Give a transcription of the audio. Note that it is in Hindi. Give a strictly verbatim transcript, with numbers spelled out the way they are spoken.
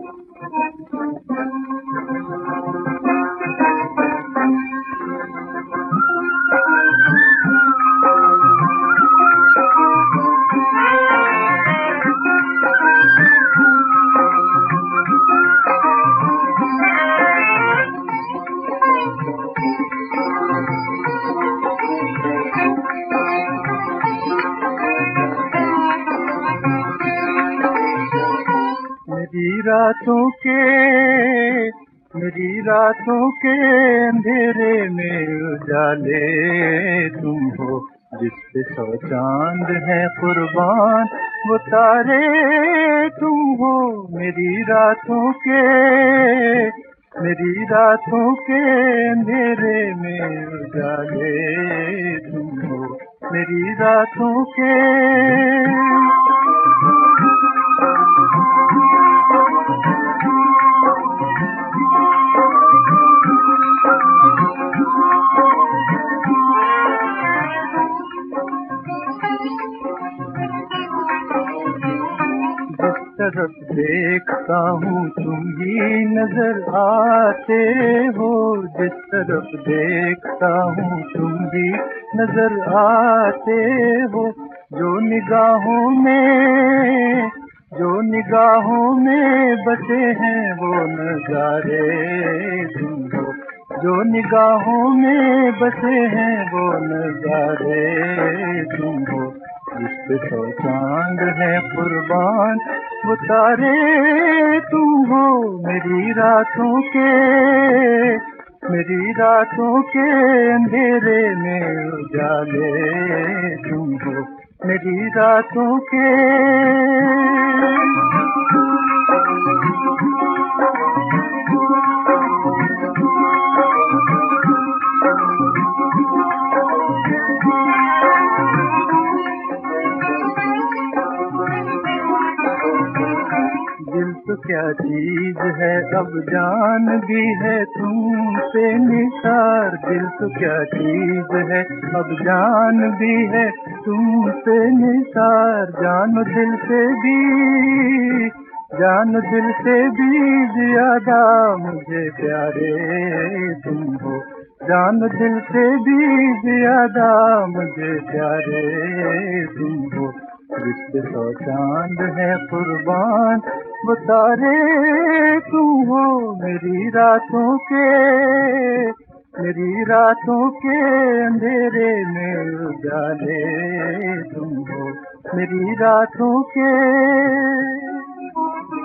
मेरी रातों के मेरी रातों के अंधेरे में उजाले तुम हो, जिस पे सौ चांद है कुर्बान वो तारे तुम हो। मेरी रातों के मेरी रातों के अंधेरे में उजाले तुम हो, मेरी रातों के। जिस तरफ देखता हूँ तुम ही नजर आते हो, जिस तरफ देखता हूँ तुम ही नजर आते हो। जो निगाहों में जो निगाहों में बसे हैं वो नजारे तुम हो, जो निगाहों में बसे हैं वो नजारे तुम हो। जिस पे सौ चांद है कुर्बान वो तारे तुम हो। मेरी रातों के मेरी रातों के अंधेरे में उजाले तुम हो, मेरी रातों के। दिल तो क्या चीज है अब जान भी है तुमसे निसार, दिल तो क्या चीज है अब जान भी है तुमसे निसार। जान दिल से भी जान दिल से भी ज्यादा मुझे प्यारे तुम हो, जान दिल से भी ज्यादा मुझे प्यारे तुम हो। जिस पे सौ चांद है कुर्बान वो तारे तुम हो। मेरी रातों के मेरी रातों के अंधेरे में उजाले तुम हो, मेरी रातों के।